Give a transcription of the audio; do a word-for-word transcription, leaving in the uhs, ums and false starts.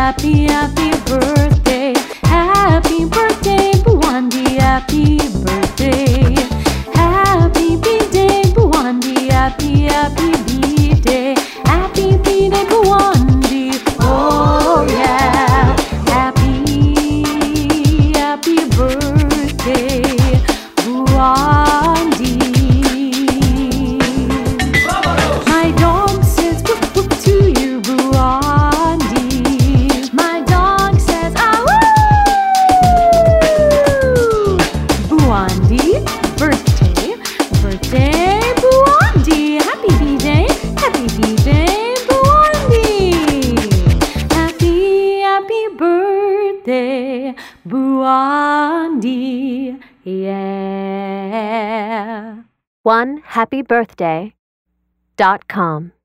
happy, happy birthday. Happy birthday, Bhuandi, happy birthday. Happy B-Day, Bhuandi, happy, happy B-Day. Happy B-Day, Bhuandi, oh yeah. Happy, happy birthday, Bhuandi. My dog says whoop whoop to you, Bhuandi. My dog says ah woo. Bhuandi, birthday, birthday, Bhuandi. Happy B-Day, happy B-Day, Bhuandi. Happy, happy birthday, Bhuandi. Yeah. one happy birthday dot com